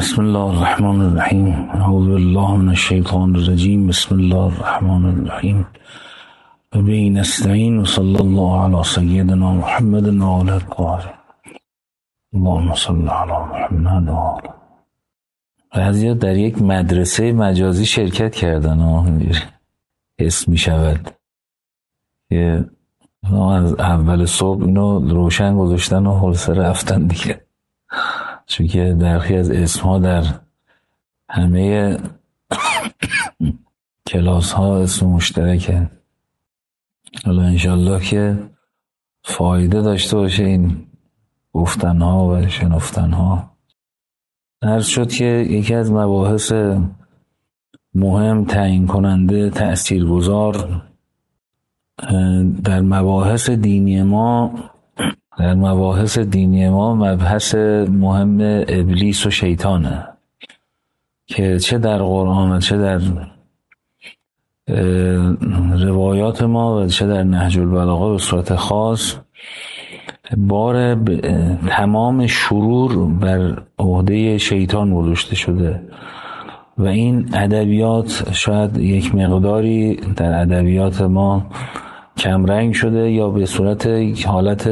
بسم الله الرحمن الرحیم. اعوذ بالله من الشیطان الرجیم. بسم الله الرحمن الرحیم. و به نستعین و صلی الله علی سیدنا محمد و آله الطاهرین. اللهم صل علی محمد و آله. بعضیا در یک مدرسه مجازی شرکت کردن اسم می شود که از اول صبح اینو روشن گذاشتن و خلاصه رفتن دیگه، چون که برخی از اسمها در همه کلاس ها اسم مشترکه. حالا انشالله که فایده داشته باشه این گفتنها و شنفتنها. عرض شد که یکی از مباحث مهم، تعیین کننده، تأثیرگذار در مباحث دینی ما مبحث مهم ابلیس و شیطانه که چه در قرآن و چه در روایات ما و چه در نهج البلاغه به صورت خاص بار تمام شرور بر عهده شیطان گذاشته شده و این ادبیات شاید یک مقداری در ادبیات ما کمرنگ شده یا به صورت حالت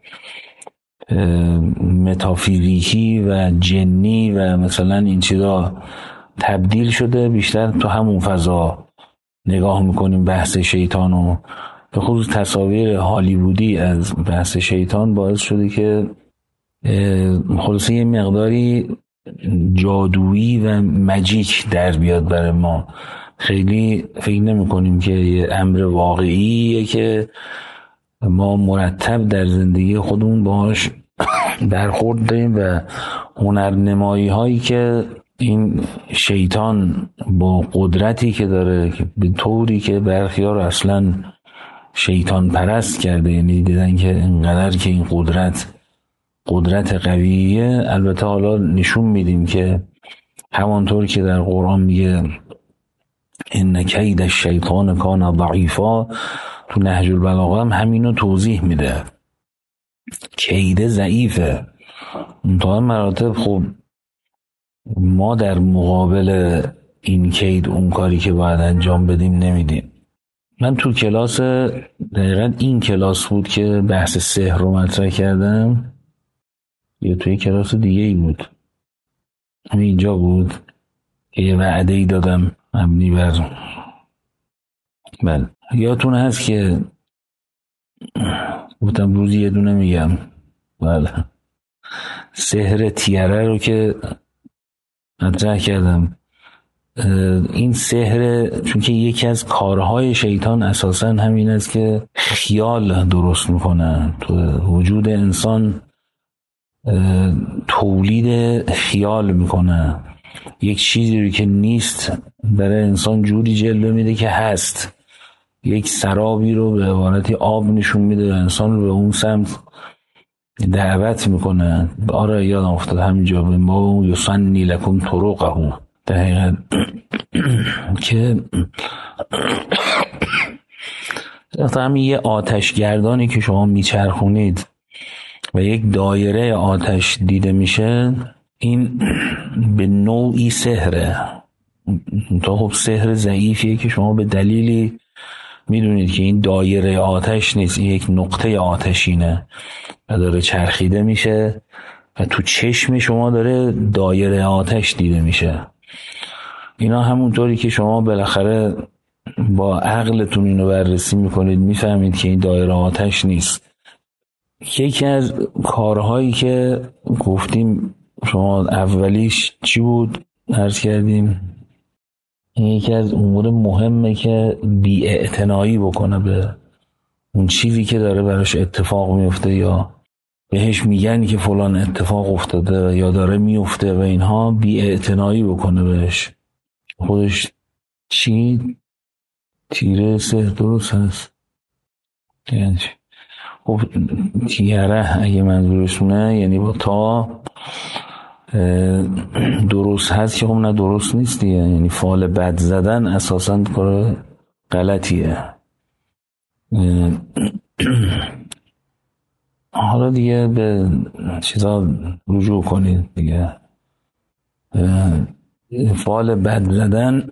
متافیزیکی و جنی و مثلا این چیزا تبدیل شده. بیشتر تو همون فضا نگاه میکنیم بحث شیطان و به خصوص تصاویر هالیوودی از بحث شیطان باعث شده که خلاصه یه مقداری جادویی و مجیک در بیاد برای ما. خیلی فکر نمی کنیم که یه امر واقعیه که ما مرتب در زندگی خودمون باهاش برخورد داریم و هنرنمایی هایی که این شیطان با قدرتی که داره که به طوری که برخی ها رو اصلا شیطان پرست کرده، یعنی دیدن که اینقدر که این قدرت قویه. البته حالا نشون میدیم که همانطور که در قرآن میگه ان کید الشیطان کان ضعیفا، تو نهج البلاغه هم همینو توضیح میده. کید ضعیفه، منتها مراتب خب ما در مقابل این کید اون کاری که باید انجام بدیم نمیدیم. من تو کلاس دقیقا این کلاس بود که بحث سحر رو مطرح کردم یا توی کلاس دیگه ای بود؟ همین اینجا بود که یه وعده ای دادم مبنی بر یادتون هست که گفتم روزی یه دونه میگم. بله، سحر تیره رو که مطرح کردم. این سحر چون که یکی از کارهای شیطان اساساً همین است که خیال درست میکنه تو وجود انسان، تولید خیال میکنه. یک چیزی رو که نیست برای انسان جوری جلوه میده که هست. یک سرابی رو به عبارتی آب نشون میده و انسان رو به اون سمت دعوت میکنه. آره یادم افتاد همینجا به ما یسنی لکم طرقه، دقیقا که همین یه آتشگردانی که شما میچرخونید و یک دایره آتش دیده میشه، این به نوعی سحره. تا خب سحر ضعیفیه که شما به دلیلی میدونید که این دایره آتش نیست، این یک نقطه آتشینه و داره چرخیده میشه و تو چشم شما داره دایره آتش دیده میشه. اینا همونطوری که شما بالاخره با عقلتون اینو بررسی میکنید میفهمید که این دایره آتش نیست. یکی از کارهایی که گفتیم شما اولیش چی بود؟ عرض کردیم یکی از امور مهمه که بی‌اعتنایی بکنه به اون چیزی که داره براش اتفاق میفته یا بهش میگن که فلان اتفاق افتاده یا داره میفته و اینها، بی‌اعتنایی بکنه بهش. خودش چی؟ تیره سحر درست هست؟ یعنی خب تیره اگه منظورشونه یعنی با تا درست هست که خب نه درست نیست دیگه، یعنی فال بد زدن اساساً کار غلطیه. حالا دیگه به چیزا رجوع کنید دیگه. فال بد زدن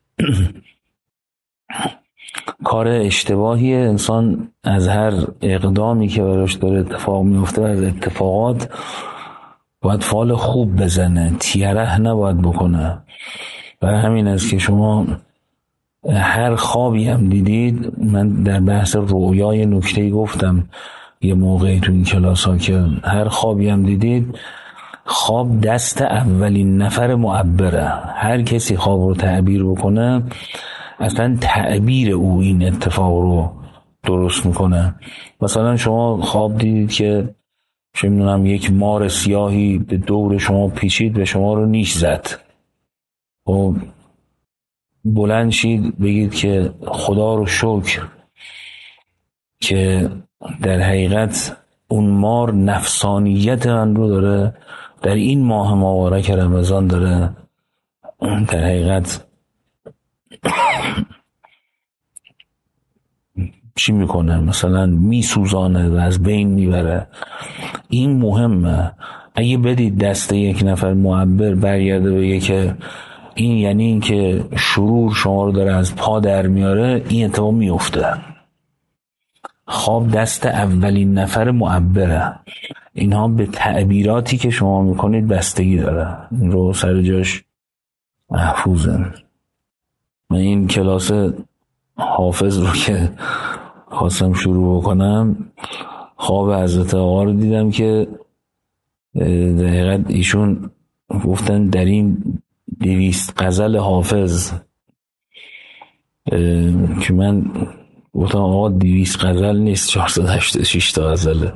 کار اشتباهیه. انسان از هر اقدامی که براش داره اتفاق میفته، از اتفاقات باید فال خوب بزنه، تیره نباید بکنه. برای همین است که شما هر خوابی هم دیدید، من در بحث رؤیای نکته‌ای گفتم یه موقعی تو این کلاس ها که هر خوابی هم دیدید، خواب دست اولین نفر معبره. هر کسی خواب رو تعبیر بکنه، اصلا تعبیر او این اتفاق رو درست میکنه. مثلا شما خواب دیدید که چه میدونم یک مار سیاهی به دور شما پیچید و شما رو نیش زد، و بلند شید بگید که خدا رو شکر که در حقیقت اون مار نفسانیت من رو داره در این ماه مبارک رمضان داره در حقیقت چی میکنه، مثلا میسوزانه و از بین میبره. این مهمه. اگه بدید دست یک نفر معبر برگرده بگه که این یعنی این که شرور شما رو داره از پا در میاره، این اتفاق میفته. خواب دست اولین نفر معبره. اینها به تعبیراتی که شما میکنید بستگی داره. این رو سر جاش محفوظه. من این کلاس حافظ رو که خواستم شروع بکنم، خواب حضرت آقا رو دیدم که در حقیقت ایشون گفتن در این 200 غزل حافظ، که من گفتم آقا 200 غزل نیست، 486 تا غزله.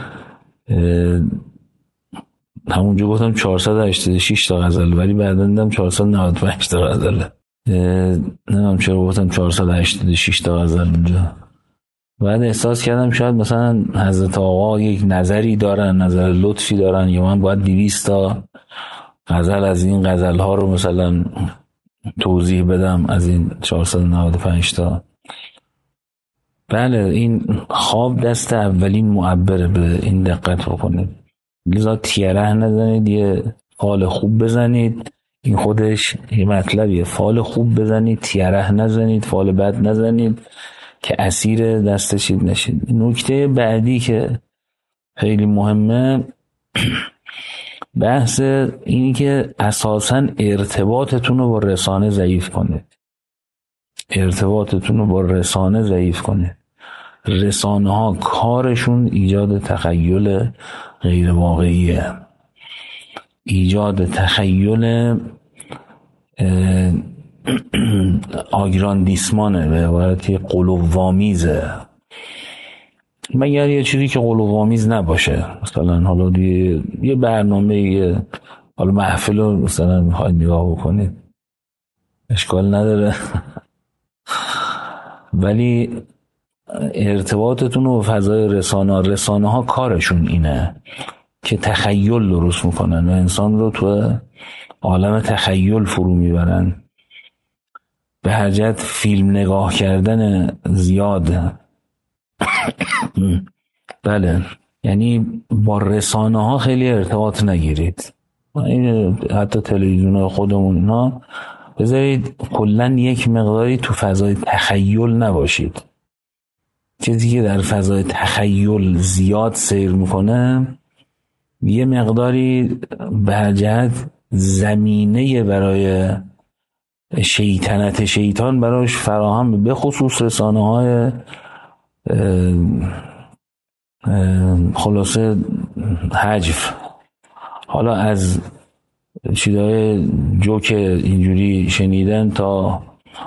همونجا گفتم 486 تا غزل، ولی بعدا دیدم 495 تا غزله. نمیدونم چرا گفتم 486 تا غزل اونجا. بعد احساس کردم شاید مثلا حضرت آقا یک نظری دارن، نظر لطفی دارن، یا من باید 200 تا غزل از این غزل ها رو مثلا توضیح بدم از این 495 تا. بله، این خواب دست اولین معبره، به این دقت بکنید. لذا تیره نزنید، یه فال خوب بزنید. این خودش یه مطلبیه. فال خوب بزنید، تیره نزنید، فال بد نزنید که اسیر دست چید نشید. نکته بعدی که خیلی مهمه، بحث اینی که اساساً ارتباطتون رو با رسانه ضعیف کنید. ارتباطتون رو با رسانه ضعیف کنید. رسانه ها کارشون ایجاد تخیل غیر واقعیه، ایجاد تخیل آگراندیسمانه، به عبارتی قلووامیزه، مگر یه چیزی که قلووامیز نباشه. مثلا حالا یه برنامه، حالا محفل رو مثلا میخواید نگاه بکنید، اشکال نداره ولی ارتباطتون رو فضای رسانه ها کارشون اینه که تخیل درست میکنن و انسان رو تو عالم تخیل فرو میبرن. به هر جهت فیلم نگاه کردن زیاد بله، یعنی با رسانه ها خیلی ارتباط نگیرید. حتی تلویزیون خودمون اینا بذارید کلن یک مقداری تو فضای تخیل نباشید. چیزی که در فضای تخیل زیاد سیر میکنه یه مقداری به هر جهت زمینه برای شیطان براش فراهم، به خصوص رسانه های خلاصه حجف، حالا از چیزای جوک اینجوری شنیدن تا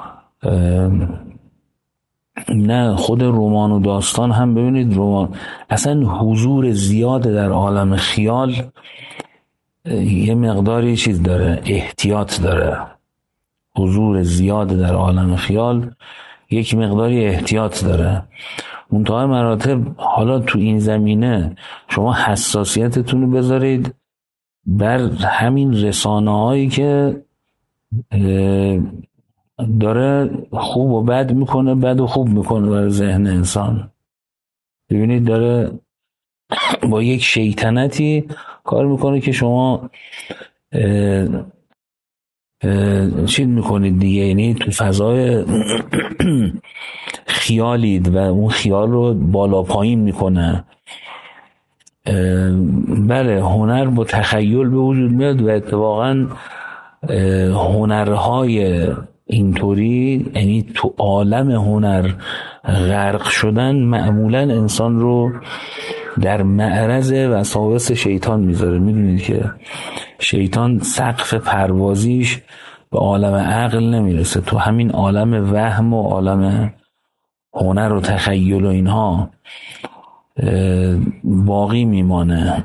نه خود رمان و داستان هم. ببینید رمان اصلا حضور زیاد در عالم خیال یه مقداری چیز داره، احتیاط داره. حضور زیاد در عالم خیال یک مقداری احتیاط داره. منتهای مراتب حالا تو این زمینه شما حساسیتتون رو بذارید بر همین رسانه هایی که داره خوب و بد میکنه، بد و خوب میکنه برای ذهن انسان. ببینید داره با یک شیطنتی کار میکنه که شما چی میکنید دیگه، یعنی تو فضای خیالید و اون خیال رو بالا پایین میکنه. بله، هنر با تخیل به وجود میاد و اتفاقا هنرهای اینطوری، یعنی تو عالم هنر غرق شدن، معمولا انسان رو در معرض وساوس شیطان میذاره. میدونید که شیطان سقف پروازیش به عالم عقل نمیرسه، تو همین عالم وهم و عالم هنر و تخیل و اینها باقی میمانه.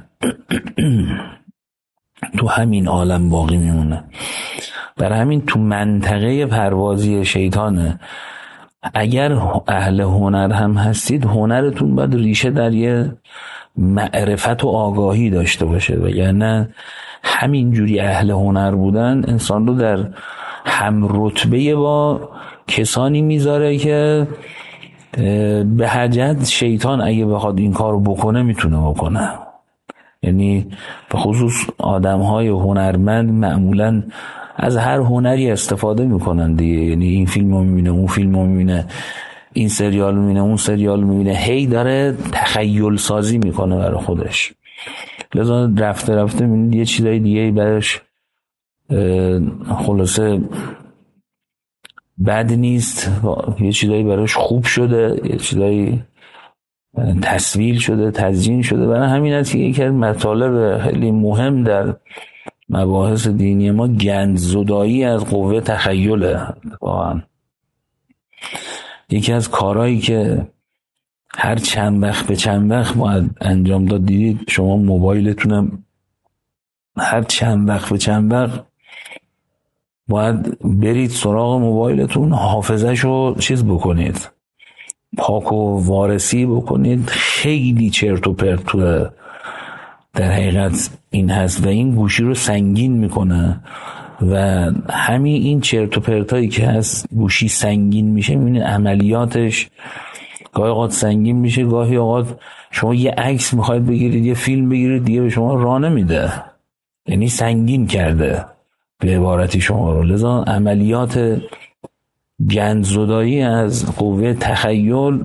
تو همین عالم باقی میمونه. برای همین تو منطقه پروازی شیطانه. اگر اهل هنر هم هستید، هنرتون باید ریشه در یه معرفت و آگاهی داشته باشه، وگرنه همین جوری اهل هنر بودن انسان رو در هم رتبه با کسانی میذاره که به حجت شیطان اگه بخواد این کار رو بکنه میتونه بکنه. یعنی به خصوص آدم‌های هنرمند معمولاً از هر هنری استفاده میکنن دیگه. یعنی این فیلم رو میبینه، اون فیلم رو میبینه، این سریال رو میبینه، اون سریال رو میبینه، هی داره تخیل سازی میکنه برای خودش. لذا رفته رفته میبینید یه چیزای دیگه برش خلاصه بد نیست، یه چیزایی براش خوب شده، یه چیزایی تصویر شده، تزیین شده. برای همین است که یکی از مطالب خیلی مهم در مباحث دینی ما گندزدایی از قوه تخیله. واقعا یکی از کارهایی که هر چند وقت به چند وقت باید انجام داد، دیدید شما موبایلتونم هر چند وقت به چند وقت باید برید سراغ موبایلتون، حافظه‌شو چیز بکنید، پاک و وارسی بکنید. خیلی چرت و پرت تو در حقیقت این هست و این گوشی رو سنگین میکنه و همین این چرت و پرتایی که هست گوشی سنگین میشه. میبینید عملیاتش گاهی اوقات سنگین میشه، گاهی اوقات شما یه عکس میخواید بگیرید، یه فیلم بگیرید، دیگه به شما راه نمیده، یعنی سنگین کرده به عبارتی شما رو. لذا عملیات گندزدایی از قوه تخیل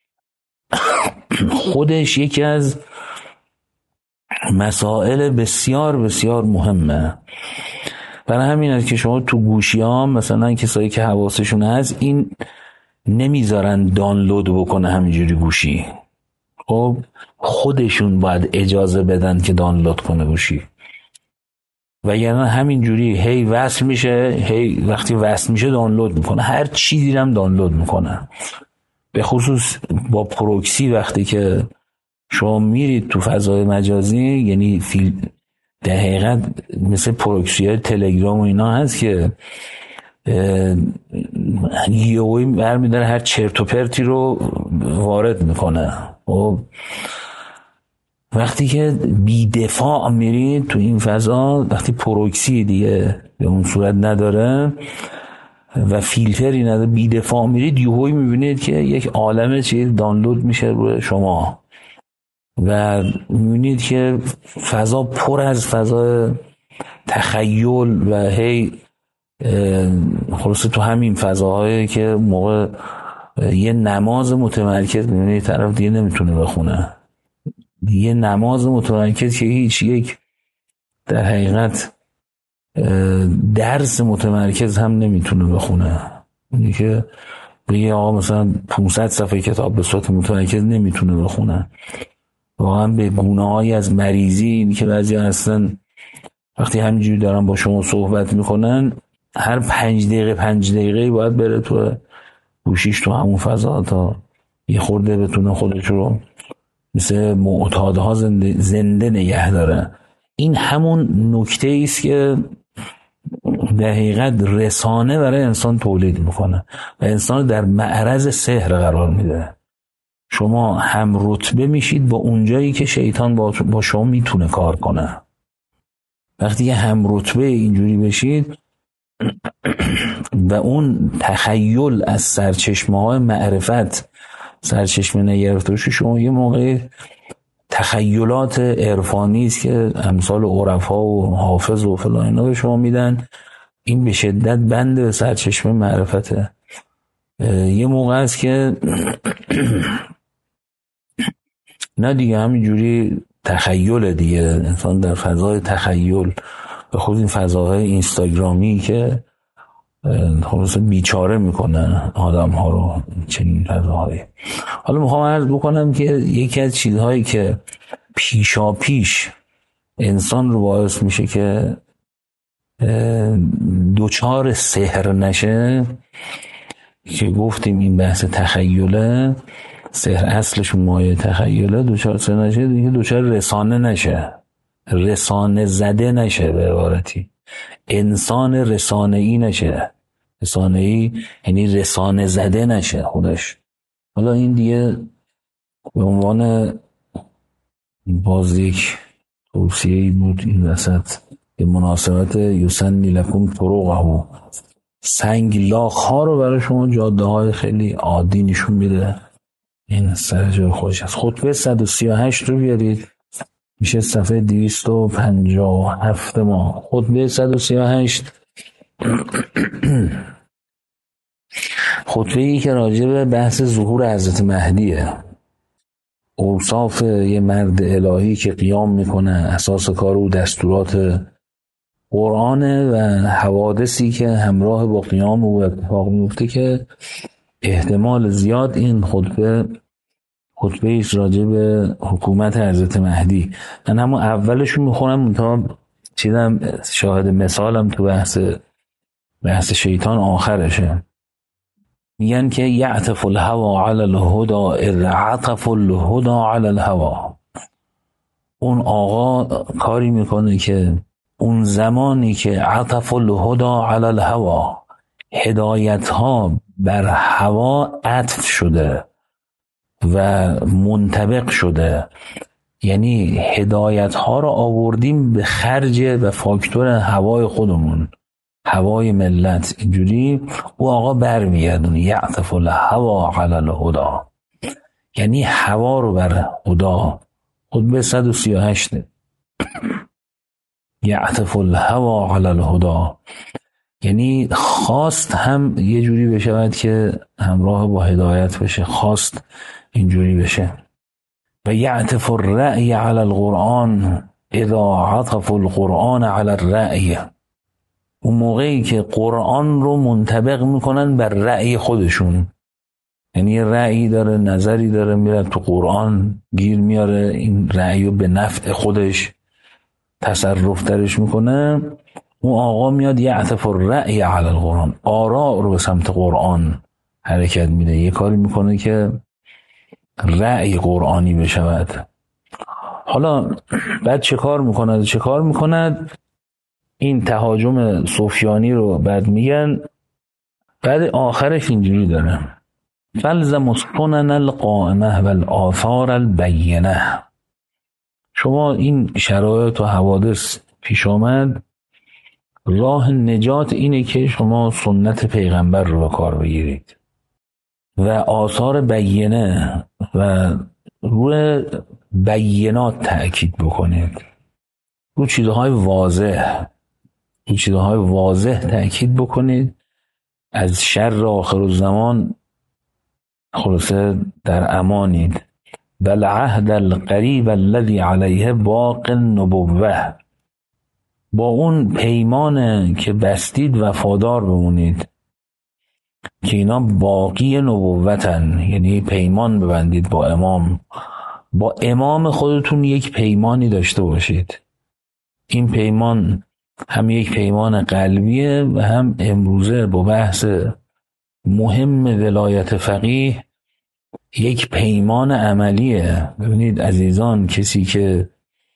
خودش یکی از مسائل بسیار بسیار مهمه. برای همین است که شما تو گوشی ها مثلا کسایی که حواسشون هست این نمیذارن دانلود بکنه همینجوری گوشی، خب خودشون باید اجازه بدن که دانلود کنه گوشی، وگرنه همینجوری هی وصل میشه، هی وقتی وصل میشه دانلود میکنه، هر چیزی هم دانلود میکنه. به خصوص با پروکسی وقتی که شما میرید تو فضای مجازی، یعنی در حقیقت مثل پروکسی های تلگرام و اینا هست که یهویی برمی‌داره هر چرت و پرتی رو وارد میکنه. و وقتی که بی‌دفاع میرید تو این فضا، وقتی پروکسی دیگه به اون صورت نداره و فیلتری نداره، بی‌دفاع میرید، یهویی میبینید که یک عالمه چیز دانلود میشه روی شما و میبینید که فضا پر از فضای تخیل و هی خلاصه تو همین فضاهایی که موقع یه نماز متمرکز میبینید طرف دیگه نمیتونه بخونه، یه نماز متمرکز که هیچ، یک در حقیقت درس متمرکز هم نمیتونه بخونه، یعنی که بگه آقا مثلا 500 صفحه کتاب به صورت متمرکز نمیتونه بخونه. واقعا به گونه‌هایی از مریضی این که بعضی هستن وقتی همینجوری دارن با شما صحبت میکنن، هر 5 دقیقه باید بره تو گوشیش تو همون فضا تا یه خورده بتونه خودش رو مثل معتادها زنده نگه داره. این همون نکته ایست که در حقیقت رسانه برای انسان تولید میکنه و انسان در معرض سحر قرار میده. شما هم رتبه میشید با اونجایی که شیطان با شما میتونه کار کنه. وقتی که هم رتبه اینجوری بشید و اون تخیل از سرچشمه های معرفت سرچشمه نگرفته باشه، شما یه موقع تخیلات عرفانی است که امثال عرفا و حافظ و فلان اینا به شما میدن این به شدت بنده به سرچشمه معرفته. یه موقع است که نه دیگه همینجوری تخیل دیگه، انسان در فضای تخیل، به خود این فضاهای اینستاگرامی که خلاص بیچاره میکنن آدم ها رو، چنین فضاهایی. حالا میخوام عرض بکنم که یکی از چیزهایی که پیشا پیش انسان رو باعث میشه که دوچار سحر نشه، که گفتیم این بحث تخیله، سحر اصلش مایه تخیله، دوچار سحر نشه دیگه، دوچار رسانه نشه، رسانه زده نشه، به عبارتی انسان رسانه ای نشه. رسانه ای یعنی رسانه زده نشه خودش. حالا این دیگه به عنوان باز یک توصیه‌ای بود این وسط، به مناسبت یوسنی لکم طرقه، سنگ لاخ ها رو برای شما جاده های خیلی عادی نشون میده. این سر جای خودش هست. خطبه 138 رو بیارید، میشه صفحه 257 ما. خطبه 138 خطبه ای که راجع به بحث ظهور حضرت مهدیه، اوصاف یه مرد الهی که قیام میکنه، اساس کار او دستورات قرآنه و حوادثی که همراه با قیام او اتفاق میفته، که احتمال زیاد این خطبه ایست راجع به حکومت حضرت مهدی. من همون اولشون میخونم تا چیدم شاهد مثالم تو بحث شیطان آخرشه. میگن که یعطف الهوا علی الهدا اذ عطف الهدا علی الهوا. اون آقا کاری میکنه که اون زمانی که عطف الهدا علی الهوا، هدایت ها بر هوا عطف شده و منطبق شده، یعنی هدایت ها رو آوردیم به خرج و فاکتور هوای خودمون، هوای ملت. اینجوری او آقا برمیگردونه یعطف الهوا علی الهدا، یعنی هوا رو بر خدا. خطبه 138 یعطف الهوا علی الهدا، یعنی خواست هم یه جوری بشود که همراه با هدایت بشه، خواست اینجوری بشه. و یعطف الرأی علی القرآن اذا عطف القرآن علی الرأی، اون موقعی که قرآن رو منطبق میکنن بر رأی خودشون، یعنی یه رأیی داره، نظری داره، میره تو قرآن گیر میاره، این رأی رو به نفع خودش تصرف درش میکنه. اون آقا میاد یعطف الرأی علی القرآن، آراء رو به سمت قرآن حرکت میده، یه کاری میکنه که رأی قرآنی بشود. حالا بعد چه کار میکند؟ این تهاجم سفیانی رو بعد میگن، بعد آخرش اینجوری داره فلزم السنن القائمه و الآثار البینه. شما این شرایط و حوادث پیش آمد، راه نجات اینه که شما سنت پیغمبر رو به کار بگیرید و آثار بینه و روی بینات تأکید بکنید، روی چیزهای واضح تأکید بکنید. از شر آخر الزمان خلاصه در امانید. بل عهد القریب الذی علیه باق النبوه، با اون پیمان که بستید وفادار بمونید، که اینا باقی نبوتن، یعنی پیمان ببندید با امام خودتون یک پیمانی داشته باشید. این پیمان هم یک پیمان قلبیه و هم امروزه با بحث مهم ولایت فقیه یک پیمان عملیه. ببینید عزیزان، کسی که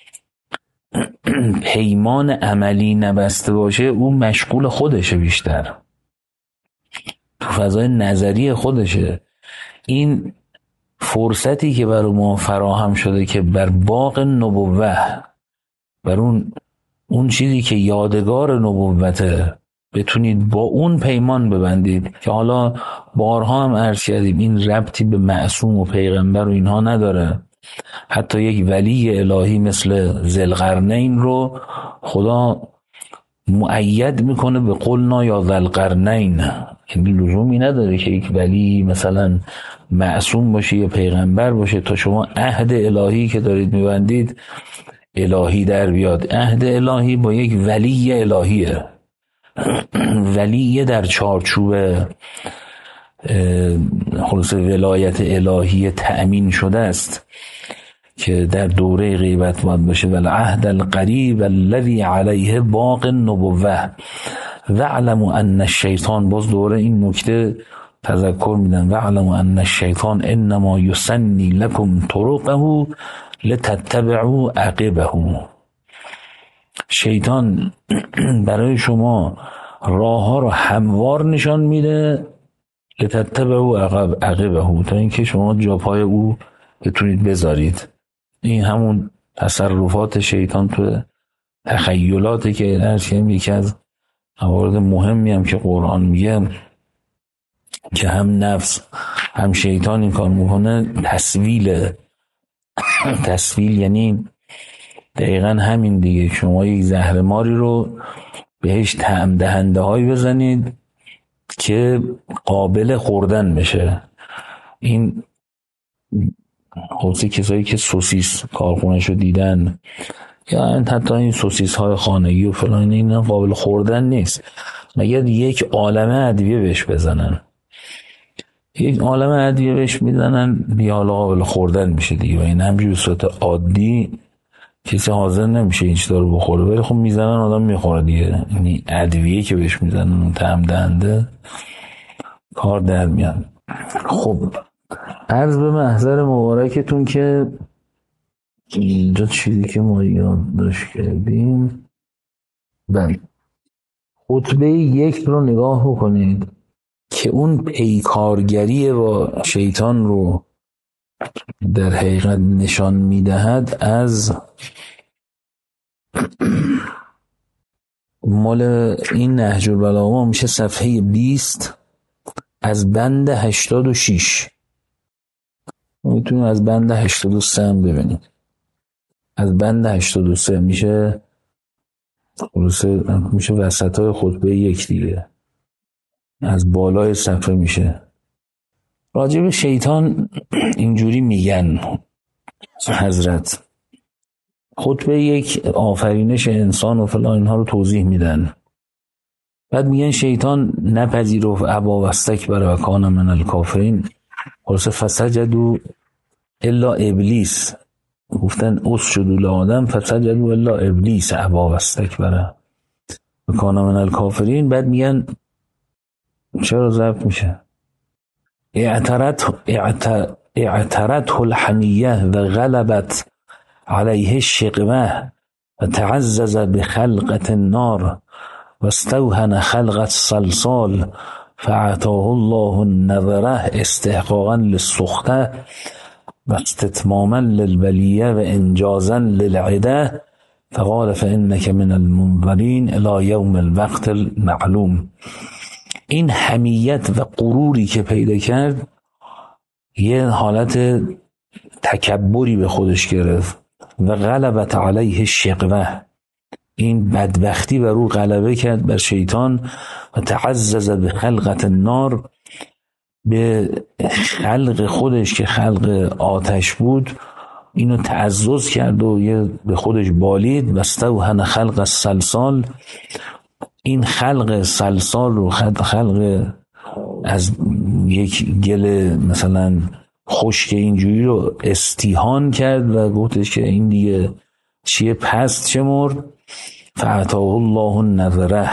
پیمان عملی نبسته باشه اون مشغول خودشه، بیشتر تو فضای نظری خودشه. این فرصتی که برای ما فراهم شده که بر باغ نبوه، بر اون چیزی که یادگار نبوته، بتونید با اون پیمان ببندید، که حالا بارها هم عرض کردیم این ربطی به معصوم و پیغمبر و اینها نداره. حتی یک ولی الهی مثل ذوالقرنین رو خدا مؤید میکنه به قلنا یا ذل قرنین. یعنی لزومی نداره که یک ولی مثلا معصوم باشه یا پیغمبر باشه تا شما عهد الهی که دارید میبندید الهی در بیاد. عهد الهی با یک ولی الهیه. ولی در چارچوب خلاص ولایت الهی تأمین شده است که در دوره غیبت باید باشه. والعهد القریب الذی علیه باق النبوه واعلموا ان الشیطان، باز دوره این نکته تذکر میدن، واعلموا ان الشیطان انما یسنی لکم طرقه لتتبعوا عقبه. شیطان برای شما راه ها رو هموار نشان میده، لتتبعوا عقبه، تا اینکه شما جا پای او بتونید بذارید. این همون تصرفات شیطان تو تخیلاتی که درشیم یکی از موارد مهمی هم که قرآن میگه که هم نفس هم شیطان این کار میکنه تسویل یعنی دقیقا همین دیگه. شما یک زهرماری رو بهش طعم دهنده هایی بزنید که قابل خوردن بشه. این خصوصی کسایی که سوسیس کارخونه‌ش رو دیدن یا حتی این سوسیس های خانگی و فلان، این قابل خوردن نیست مگر یک عالمه ادویه بهش بزنن. یک عالمه ادویه بهش میزنن دیگه حالا قابل خوردن میشه دیگه. و این همجوری صورت عادی کسی حاضر نمیشه این چیزا رو بخوره، ولی خب میزنن آدم میخوره دیگه. این ادویه که بهش میزنن اون طعم دهنده کار در میاد. خب عرض به محضر مبارکتون که اینجا چیزی که ما یادداشت کردیم، بله، خطبه 1 رو نگاه بکنید که اون پیکارگری با شیطان رو در حقیقت نشان میدهد. از مال این نهج البلاغه میشه صفحه 20 از بند 86. میتونید از بند 83 هم ببینید. از بند 83 میشه وسطای خطبه 1 دیگه، از بالای صفحه میشه. راجع به شیطان اینجوری میگن حضرت، خطبه 1 آفرینش انسان و فلان اینها رو توضیح میدن. بعد میگن شیطان نپذیرفت، ابا و استکبر و کان من الکافرین. خلاصه فسجدوا الا ابلیس، گفتن اسجدوا لآدم فسجدوا الا ابلیس ابا و استکبر و کان من الکافرین. بعد میگن چرا ضبط میشه؟ اعترته الحمیه و غلبت علیه الشقوه و تعزز بخلقة النار و استوهن خلقة الصلصال فاعطاه الله النظره استحقاقا للسخطه و استتماما للبلیه و انجازا للعده فقال فانک من المنظرین الی یوم الوقت المعلوم. این حمیت و غروری که پیدا کرد یه حالت تکبری به خودش گرفت و غلبت علیه الشقوه، این بدبختی بر او غلبه کرد بر شیطان. و تعزز به خلقت النار، به خلق خودش که خلق آتش بود اینو تعزز کرد و به خودش بالید. و استوهن خلق الصلصال، این خلق صلصال رو خلق از یک گل مثلا خشک اینجوری رو استیهان کرد و گفتش که این دیگه چیه پست چه مرد. فاعطاه الله النظره،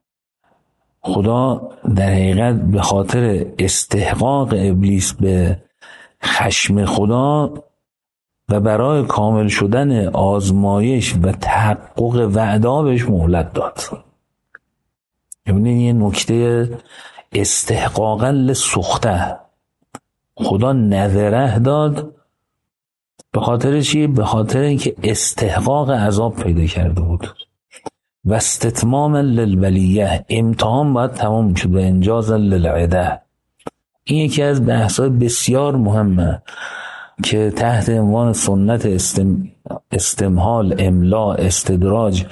خدا در حقیقت به خاطر استحقاق ابلیس به خشم خدا و برای کامل شدن آزمایش و تحقق وعده بهش مهلت داد. یعنی یه نکته استحقاقا لسخته، خدا نظره داد. به خاطر چی؟ به خاطر اینکه استحقاق عذاب پیدا کرده بود. و استتماما للبلیه، امتحان باید تمام شد. و انجازا للعده، این یکی از بحث‌های بسیار مهمه که تحت عنوان سنت استمهال، املا، استدراج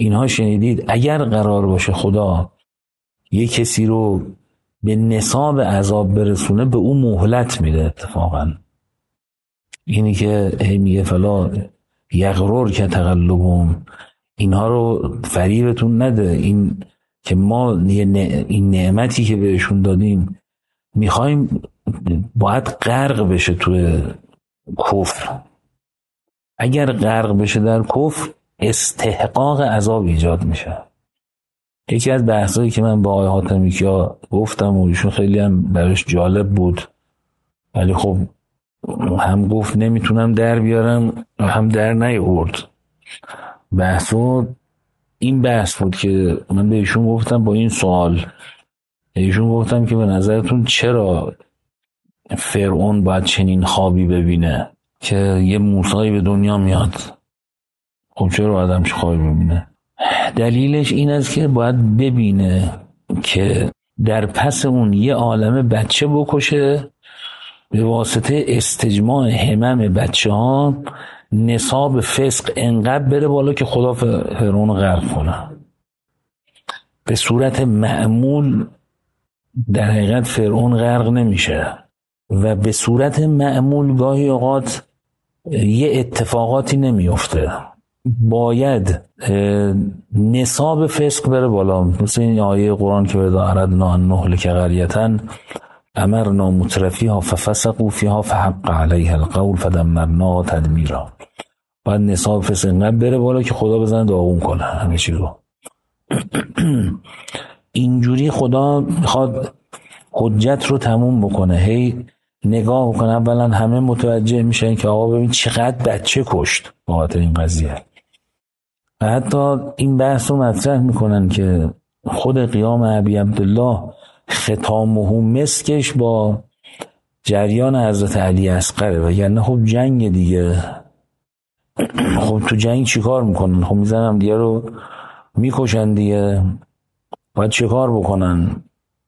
اینها شنیدید اگر قرار باشه خدا یه کسی رو به نصاب عذاب برسونه به اون مهلت میده. اتفاقا اینی که میگه فلا یغرر که تقلبهم، اینها رو فریبتون نده، این که ما این نعمتی که بهشون دادیم میخوایم باید غرق بشه توی کفر. اگر غرق بشه در کفر استحقاق عذاب ایجاد میشه. یکی از بحثایی که من با آقای حاتمی‌کیا گفتم و ایشون خیلی هم براش جالب بود، ولی خب هم گفت نمیتونم در بیارم هم در نیاورد. بحثو این بحث بود که من به ایشون گفتم با این سوال، ایشون گفتم که به نظرتون چرا فرعون باید چنین خوابی ببینه که یه موسی به دنیا میاد؟ خب چرا آدم چه خوابی ببینه؟ دلیلش این است که باید ببینه که در پس اون یه عالمه بچه بکشه، به واسطه استجماع همم بچه ها نصاب فسق انقدر بره بالا که خدا فرعون غرق کنه. به صورت معمول در حقیقت فرعون غرق نمیشه و به صورت معمول گاهی اوقات یه اتفاقاتی نمیفته، باید نصاب فسق بره بالا. مثل این آیه قرآن که اذا اردنا ان نهلک قریة امرنا مترفیها ففسقوا فیها فحق علیها القول فدمرناها تدمیرا. باید نصاب فسق انقدر بره بالا که خدا بزنه داغون کنه همه چی رو. اینجوری خدا میخواد حجت رو تموم بکنه. هی نگاه بکنه، اولا همه متوجه میشن که آقا ببین چقدر بچه کشت بخاطر این قضیه. و حتی این بحث رو مطرح میکنن که خود قیام ابی عبدالله ختامه مسکش با جریان حضرت علی اصغره، وگرنه خب جنگ دیگه. خب تو جنگ چی کار میکنن؟ خب میزنن هم دیگه رو میکشن دیگه. باید چه کار بکنن؟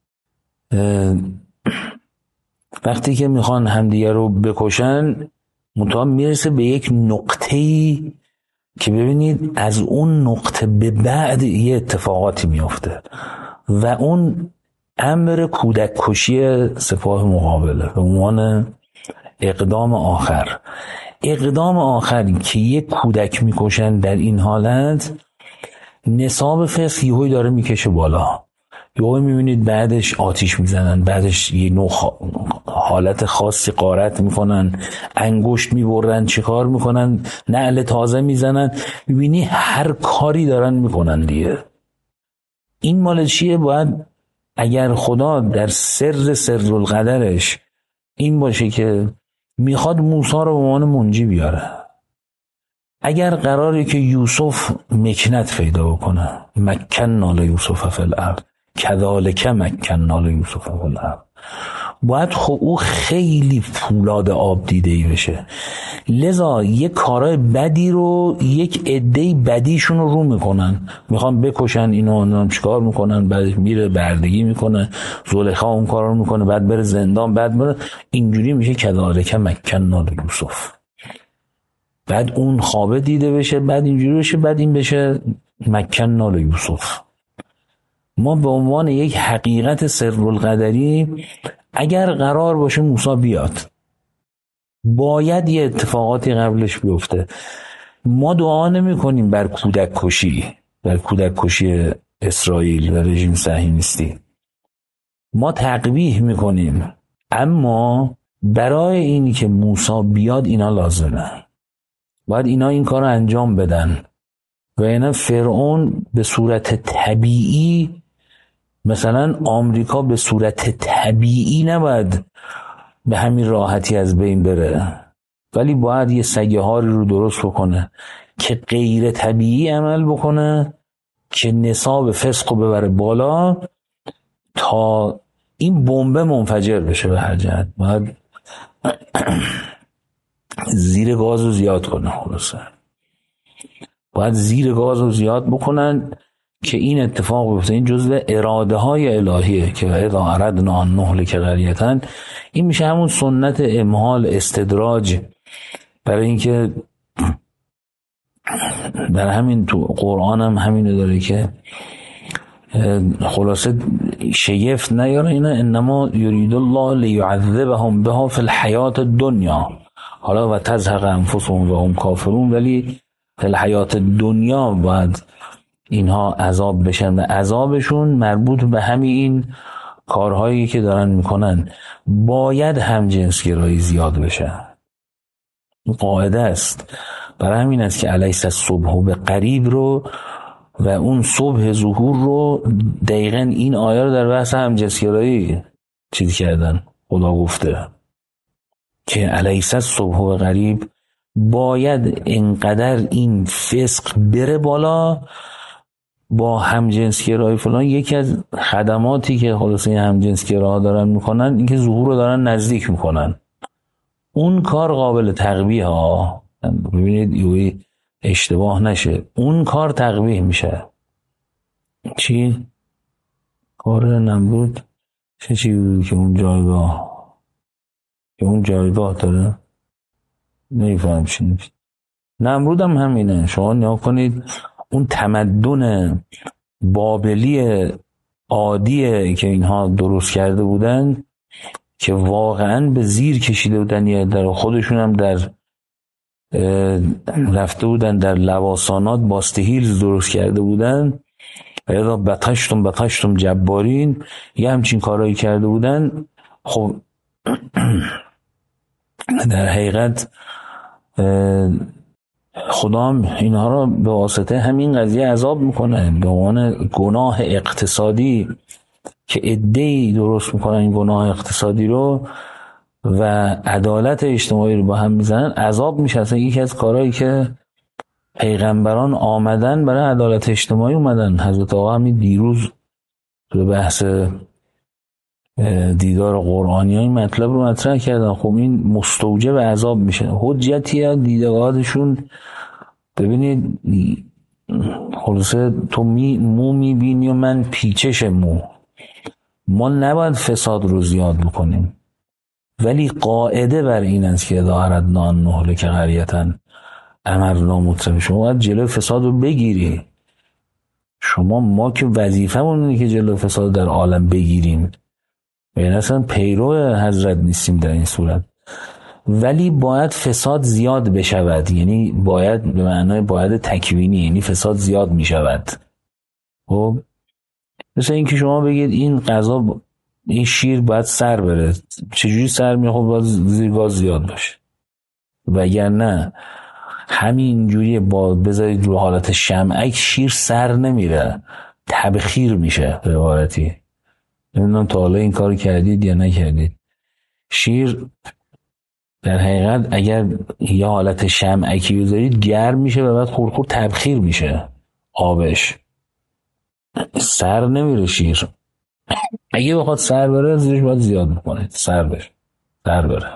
وقتی که میخوان همدیگه رو بکشن منتها میرسه به یک نقطه‌ای که ببینید از اون نقطه به بعد یه اتفاقاتی میفته و اون امر کودک کشی سپاه مقابله به عنوان اقدام آخر. اقدام آخری که یک کودک میکشن در این حالت نصاب فسق یهویی داره میکشه بالا. یهویی میبینید بعدش آتیش میزنن، بعدش یه نوع حالت خاصی غارت میکنن، انگشت میبرن، چه کار میکنن، نعل تازه میزنن، میبینی هر کاری دارن میکنن دیگه. این مال چیه؟ باید اگر خدا در سر القدرش این باشه که میخواد موسی رو به عنوان منجی بیاره، اگر قراره که یوسف مکنت پیدا بکنه، مکننا لیوسف فی الارض کذالک مکننا لیوسف فی الارض، باید خب او خیلی فولاد آب دیده‌ای بشه. لذا یک کارای بدی رو یک عده‌ای بدیشون رو میکنن، میخوان بکشن اینو، چیکار میکنن؟ بعد میره بردگی میکنه، زلیخا اون کارا رو میکنه، بعد بره زندان، بعد بره. اینجوری میشه کذالک مکننا لیوسف. بعد اون خوابه دیده بشه، بعد اینجوری بشه، بعد این بشه مکننا لیوسف. ما به عنوان یک حقیقت سرالقدری اگر قرار باشه موسی بیاد، باید یه اتفاقاتی قبلش بیفته. ما دعا نمی کنیم بر کودک کشی اسرائیل و رژیم صهیونیستی، ما تقبیح میکنیم، اما برای اینی که موسی بیاد اینا لازمه، باید اینا این کار رو انجام بدن. و اینا فرعون به صورت طبیعی، مثلا آمریکا به صورت طبیعی نباید به همین راحتی از بین بره، ولی باید یه سگه هاری رو درست بکنه که غیر طبیعی عمل بکنه که نصاب فسق رو ببره بالا تا این بمب منفجر بشه. به هر جهت باید زیر گاز رو زیاد کنه. خلاصه باید زیر گاز رو زیاد بکنن که این اتفاق بیفته. این جزء اراده های الهیه که اذا اردنا ان نهلک قریة، این میشه همون سنت امهال، استدراج، برای اینکه در همین تو قرآن هم همینو داره که خلاصه شگفت نیاره اینا، انما یرید الله لیعذبهم بها فی الحیات الدنیا، حالا و تزهق انفسهم و هم کافرون، ولی فی الحیات دنیا باید اینها عذاب بشن و عذابشون مربوط به همین کارهایی که دارن میکنن. باید هم جنسگرایی زیاد بشه، قاعده است. برای همین است که الیس الصبح به قریب رو و اون صبح ظهور رو دقیقاً این آیه رو در بحث هم جنسگرایی چیز کردن. خدا گفته که الیس الصبح به قریب، باید اینقدر این فسق بره بالا با همجنسگرایی فلان. یکی از خدماتی که خلاصه این همجنسگراها دارن میکنن این که ظهور رو دارن نزدیک میکنن. اون کار قابل تقبیح ها، ببینید یوی اشتباه نشه، اون کار تقبیح میشه. چی؟ کار نمرود چه چی بود که اون جایگاه داره؟ نمیفهم چی نمیشه. نمرود هم همینه. شما نیا کنید اون تمدن بابلی عادیه که اینها درست کرده بودن که واقعا به زیر کشیده بودن، یا در خودشون هم در رفته بودن در لواسانات باستهیلز درست کرده بودن و یا بطشتم جبارین، یه همچین کارهایی کرده بودن. خب در حقیقت خدا هم اینها را به واسطه همین قضیه عذاب میکنه به عنوان گناه اقتصادی که عده‌ای درست میکنن این گناه اقتصادی رو و عدالت اجتماعی رو با هم میزنن، عذاب میشه. اصلا یکی از کارهایی که پیغمبران آمدن برای عدالت اجتماعی اومدن. حضرت آقا همین دیروز به بحث دیدار قرآنی این مطلب رو مطرح کردن. خب این مستوجب عذاب میشه. حجتی ها دیدگاهشون، ببینید خلاصه تو مو میبینی و من پیچش مو. ما نباید فساد رو زیاد بکنیم، ولی قاعده بر این است که اذا اردنا ان نهلک قریة امرنا مترفیها. شما باید جلوی فساد رو بگیری. ما که وظیفمون اینه که جلوی فساد در عالم بگیریم، یعنی اصلا پیرو حضرت نیستیم در این صورت، ولی باید فساد زیاد بشود. یعنی باید به معنای باید تکوینی، یعنی فساد زیاد میشود. خب مثلا این که شما بگید این غذا، این شیر باید سر بره. چجوری سر میره؟ خب باید زیر گاز زیاد باشه، وگرنه همین جوری با بذارید رو حالت شمعک شیر سر نمیره، تبخیر میشه. به عبارتی نمیدونم تا حالا این کار کردید یا نکردید. شیر در حقیقت اگر یه حالت شمعکی بذارید گرم میشه و بعد خورد تبخیر میشه آبش، سر نمیره شیر. اگه بخواد سر بره زیرش باید زیاد میکنه سر بره.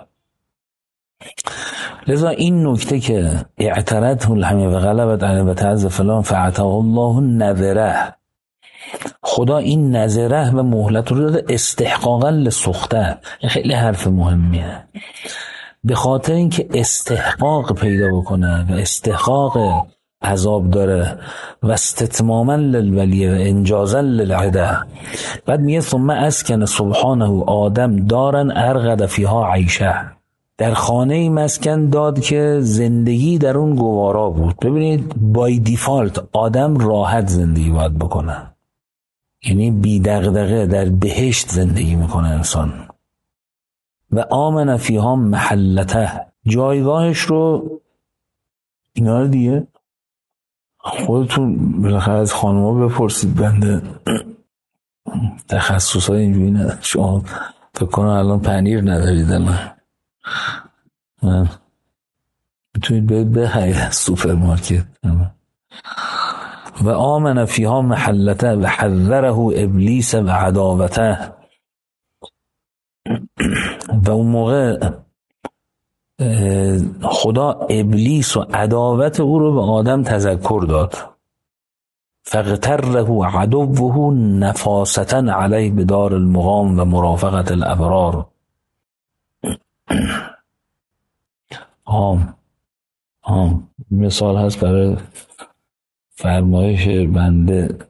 لذا این نکته که اعترضه الحمیه و غلبت علیه و تعز فلان فعطاه الله نذره، خدا این نذره و مهلت رو داده استحقاقا لسخته. خیلی حرف مهمیه، به خاطر اینکه استحقاق پیدا بکنه و استحقاق عذاب داره و استتماما للولیه و انجازا للعده. بعد میگه ثم اسکن سبحانه آدم دارن ارغد فیها عیشه، در خانه مسکن داد که زندگی در اون گوارا بود. ببینید بای دیفالت آدم راحت زندگی باید بکنه، یعنی بی دغدغه در بهشت زندگی میکنه انسان. و آمن فیها محلته، جایگاهش رو، اینا رو دیگه خودتون بالاخره از خانوما بپرسید، بنده تخصصای اینجوری ندارم. شما فکر کنم الان پنیر ندارید، من میتونید برید بخرید از سوپرمارکت. و آمن فیها محلته و حذره ابلیس و عداوته. و اون موقع خدا ابلیس و عداوت او رو به آدم تذکر داد. فاغتره عدوه نفاسة علیه بدار المقام و مرافقت الابرار. مثال هست برای فرمایش بنده.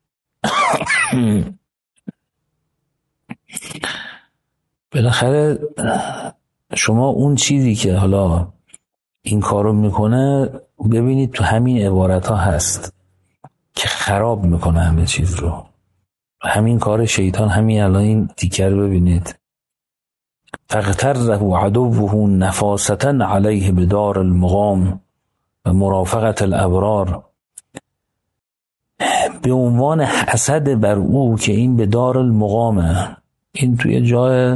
بالاخره شما اون چیزی که حالا این کارو میکنه ببینید تو همین عبارت ها هست که خراب میکنه همه چیز رو. همین کار شیطان، همین الان این تیکر رو ببینید. فاغتره عدوه نفاسة علیه بدار المقام و مرافقت الابرار، به عنوان حسد بر او که این به دار المقامه، این توی جای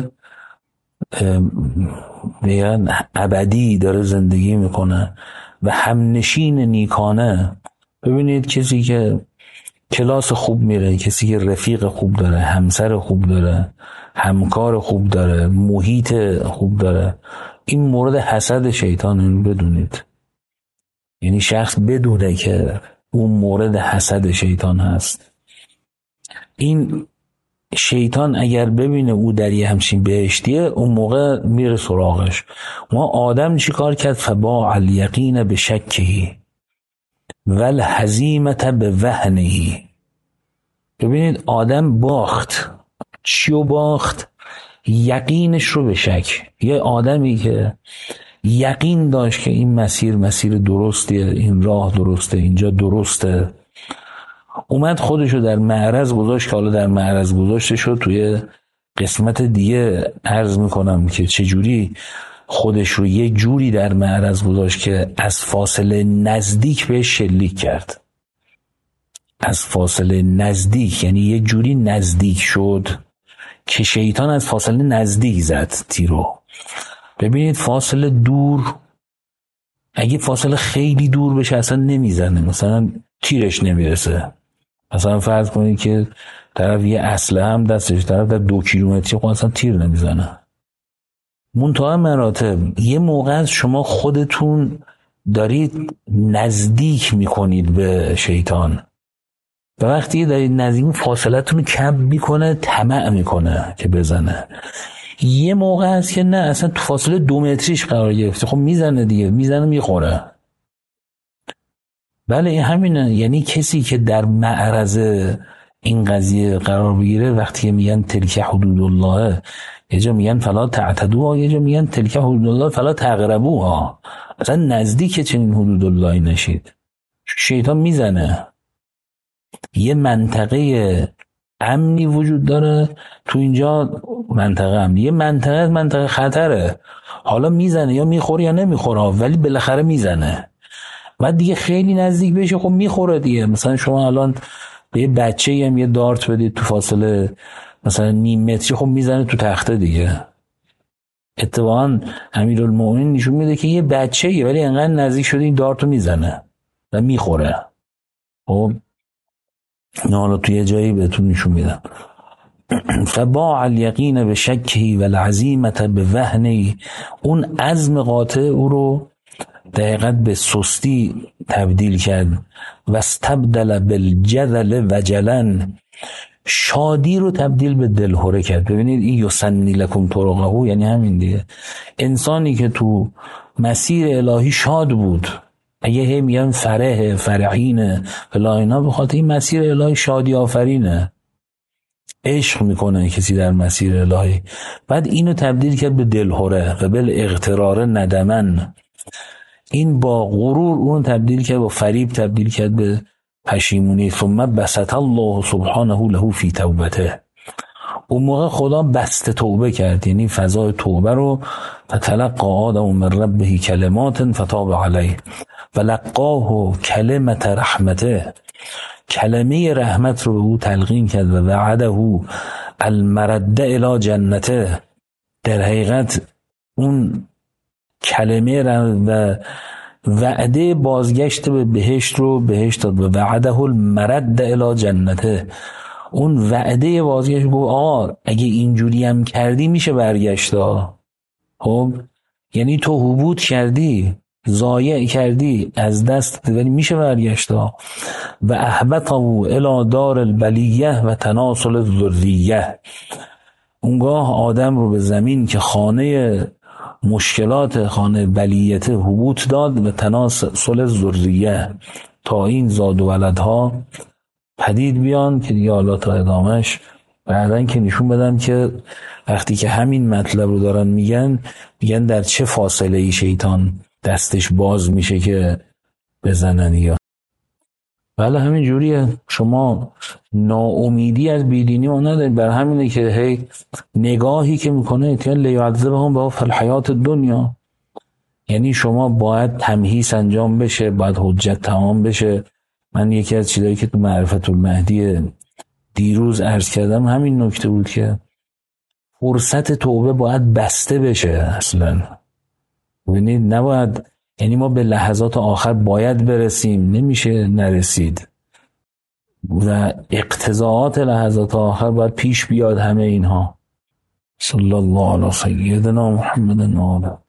میگن ابدی داره زندگی میکنه و همنشین نیکانه. ببینید کسی که کلاس خوب میره، کسی که رفیق خوب داره، همسر خوب داره، همکار خوب داره، محیط خوب داره، این مورد حسد شیطان. این بدونید، یعنی شخص بدونه که اون مورد حسد شیطان هست. این شیطان اگر ببینه او در یه همچین بهشتیه، اون موقع میره سراغش. ما آدم چی کار کرد؟ فباع الیقین به شکهی والهزیمت به وهنهی. ببینید آدم باخت. چیو باخت؟ یقینش رو به شک. یه آدمی که یقین داشت که این مسیر درستیه، این راه درسته، اینجا درسته، اومد خودشو در معرض گذاشت که حالا در معرض گذاشته شد. توی قسمت دیگه عرض میکنم که چجوری خودش رو یه جوری در معرض گذاشت که از فاصله نزدیک بهش شلیک کرد. از فاصله نزدیک، یعنی یه جوری نزدیک شد که شیطان از فاصله نزدیک زد تیرو. ببینید فاصله دور، اگه فاصله خیلی دور بشه اصلا نمیزنه، مثلا تیرش نمیرسه. مثلا فرض کنید که طرف یه اسلحه هم دستش، طرف در 2 کیلومتری، خب اصلا تیر نمیزنه. منتها مراتب یه موقع از شما خودتون دارید نزدیک میکنید به شیطان و وقتی دارید نزدیک، فاصلتون رو کم میکنه، طمع میکنه که بزنه. یه موقع هست که نه، اصلا تو فاصله 2 متریش قرار گرفته، خب میزنه دیگه، میزنه میخوره. بله این همینه. یعنی کسی که در معرض این قضیه قرار بگیره، وقتی میگن تلک حدود الله، یه جا میگن فلا تعتدوها، یه جا میگن تلک حدود الله فلا تقربوها، اصلا نزدیک چنین حدود الله نشید. شیطان میزنه. یه منطقه امنی وجود داره تو اینجا، منطقه امنی، یه منطقه خطره. حالا میزنه یا میخوره یا نمیخوره، ولی بالاخره میزنه. بعد دیگه خیلی نزدیک بشه، خب میخوره دیگه. مثلا شما الان به یه بچه‌ای هم یه دارت بدید تو فاصله مثلا 0.5 متری، خب میزنه تو تخته دیگه. اتفاقا امیرالمومنین نشون میده که یه بچه‌ایه ولی انقدر نزدیک شده این دارتو میزنه و میخوره. خب نه، حالا تو یه جایی بهتون نشون میدم. فباع الیقین به شکهی والعزیمت به وهنی، اون عزم قاطع او رو دقیقت به سستی تبدیل کرد. و استبدل بالجذل وجلن، شادی رو تبدیل به دلهره کرد. ببینید این یسنی لکم طرقه، یعنی همین دیگه. انسانی که تو مسیر الهی شاد بود، اگه میگن فرحینه فلا، اینا به خاطر این مسیر الهی شادی آفرینه، عشق میکنه کسی در مسیر الهی. بعد اینو تبدیل کرد به دلهره و بالاغترار ندمن، این با غرور اون تبدیل کرد، با فریب تبدیل کرد به پشیمونی. ثم بسط الله سبحانه له فی توبته، اون موقع خدا بسته توبه کرد، یعنی فضای توبه رو. فتلقى آدم من ربه کلمات فتاب علیه و لقاه کلمت رحمته، کلمه رحمت رو به او تلقین کرد و وعده المرد الی جنته، در حقیقت اون کلمه و وعده بازگشت به بهشت رو بهشت داد و وعده المرد الی جنته، اون وعده بازگشت گفت آقا اگه اینجوری هم کردی میشه برگشت ها. خب یعنی تو حبوط کردی، ضایع کردی، از دست، ولی میشه برگشت ها. و احبطه الی دار البلیه و تناسل الذریه، اونگاه آدم رو به زمین که خانه مشکلات خانه بلیته حبوط داد و تناسل ذریه، تا این زاد و ولدها پدید بیان که دیگه حالا تا ادامش بعدن که نشون بدن که وقتی که همین مطلب رو دارن میگن در چه فاصله ای شیطان دستش باز میشه که بزنن. یا بله همین جوریه، شما ناامیدی از بیدینی ما ندارید. بر همینه که هی نگاهی که میکنه اتیان لیعذبهم با فالحیات دنیا، یعنی شما باید تمهیس انجام بشه، باید حجت تمام بشه. من یکی از چیزایی که تو معرفت المهدی دیروز عرض کردم همین نکته بود که فرصت توبه باید بسته بشه اصلا. ببینید نباید، یعنی ما به لحظات آخر باید برسیم، نمیشه نرسید و اقتضاعات لحظات آخر باید پیش بیاد همه اینها. صلی الله علی سیدنا محمد و آله.